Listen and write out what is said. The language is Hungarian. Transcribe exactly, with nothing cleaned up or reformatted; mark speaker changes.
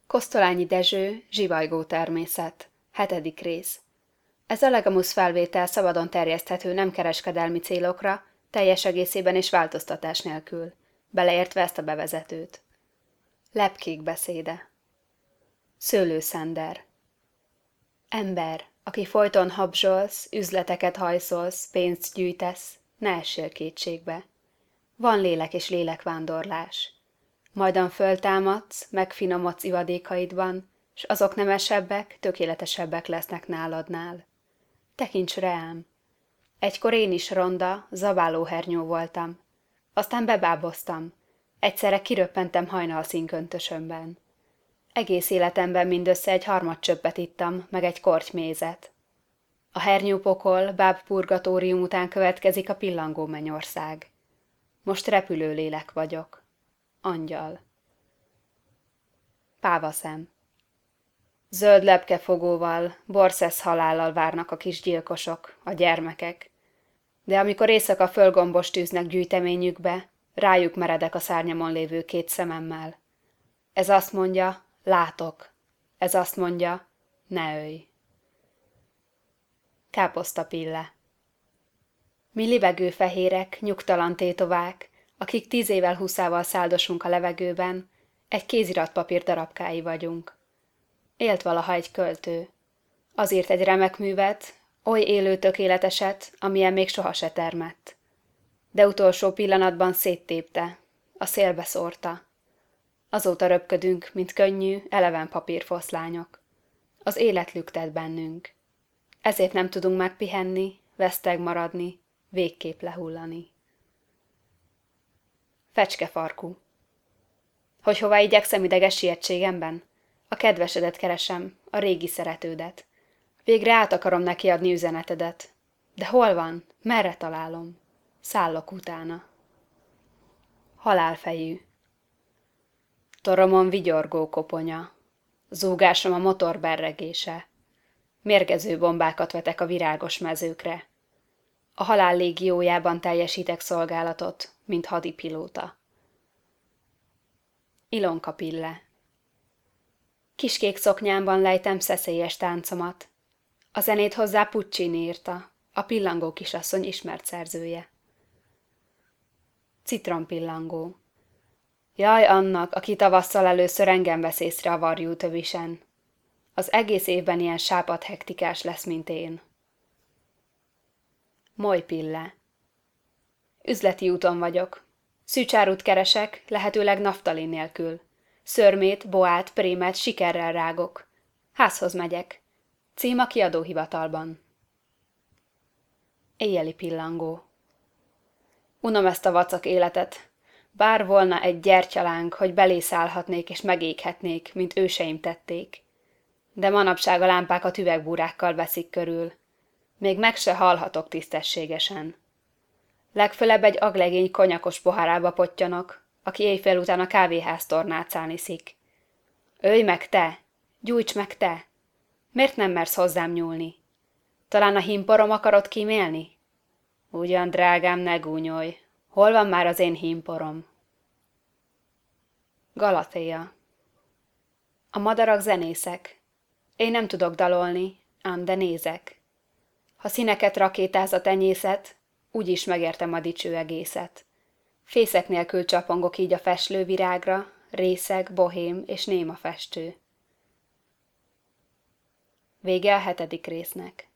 Speaker 1: Kosztolányi Dezső, Zsivajgó természet. Hetedik rész. Ez a Legamus felvétel szabadon terjeszthető nem kereskedelmi célokra, teljes egészében és változtatás nélkül, beleértve ezt a bevezetőt. Lepkék beszéde. Szőlőszender. Ember, aki folyton habzsolsz, üzleteket hajszolsz, pénzt gyűjtesz, ne essél kétségbe. Van lélek és lélekvándorlás. Majdan föltámadsz, megfinomodsz ivadékaidban, s azok nemesebbek, tökéletesebbek lesznek náladnál. Tekints rám! Egykor én is ronda, zabálóhernyó voltam. Aztán bebáboztam. Egyszerre kiröppentem hajnalszínköntösömben. Egész életemben mindössze egy harmad csöppet ittam, meg egy korty mézet. A hernyópokol, bábpurgatórium után következik a pillangó mennyország. Most repülő lélek vagyok. Angyal. Pávaszem. Zöld lepkefogóval, borszesz halállal várnak a kis gyilkosok, a gyermekek. De amikor éjszaka fölgombos tűznek gyűjteményükbe, rájuk meredek a szárnyamon lévő két szememmel. Ez azt mondja, látok. Ez azt mondja, ne ölj. Káposztapille. Mi libegő fehérek, nyugtalan tétovák, akik tíz évvel húszával száldosunk a levegőben, egy kéziratpapír darabkái vagyunk. Élt valaha egy költő. Az írt egy remek művet, oly élő tökéleteset, amilyen még soha se termett. De utolsó pillanatban széttépte, a szélbe szórta. Azóta röpködünk, mint könnyű, eleven papírfoszlányok. Az élet lüktet bennünk. Ezért nem tudunk megpihenni, veszteg maradni, végképp lehullani. Fecskefarkú. Hogy hová igyekszem ideges sietségemben? A kedvesedet keresem, a régi szeretődet. Végre át akarom neki adni üzenetedet. De hol van? Merre találom? Szállok utána. Halálfejű. Toromon vigyorgó koponya. Zúgásom a motor berregése. Mérgező bombákat vetek a virágos mezőkre. A halál légiójában teljesítek szolgálatot, mint hadipilóta. Ilonkapille. Kiskék szoknyámban lejtem szeszélyes táncomat. A zenét hozzá Puccini írta, a pillangó kisasszony ismert szerzője. Citrompillangó. Jaj annak, aki tavasszal először engem vesz észre a varjú tövisen. Az egész évben ilyen sápadt hektikás lesz, mint én. Molypille. Üzleti úton vagyok. Szűcsárút keresek, lehetőleg naftalin nélkül. Szörmét, boát, prémet sikerrel rágok. Házhoz megyek. Cím a kiadóhivatalban. Éjjeli pillangó. Unom ezt a vacak életet. Bár volna egy gyertyalánk, hogy belészállhatnék és megéghetnék, mint őseim tették. De manapság a lámpákat üvegbúrákkal veszik körül. Még meg se halhatok tisztességesen. Legfölebb egy aglegény konyakos pohárába pottyanok, aki éjfél után a kávéháztornácán iszik. Ölj meg te! Gyújts meg te! Miért nem mersz hozzám nyúlni? Talán a hímporom akarod kímélni? Ugyan, drágám, ne gúnyolj. Hol van már az én hímporom? Galatéa. A madarak zenészek. Én nem tudok dalolni, ám de nézek. Ha színeket rakétáz a tenyészet, úgyis megértem a dicső egészet. Fészek nélkül csapongok így a feslővirágra, részeg, bohém és néma festő. Vége a hetedik résznek.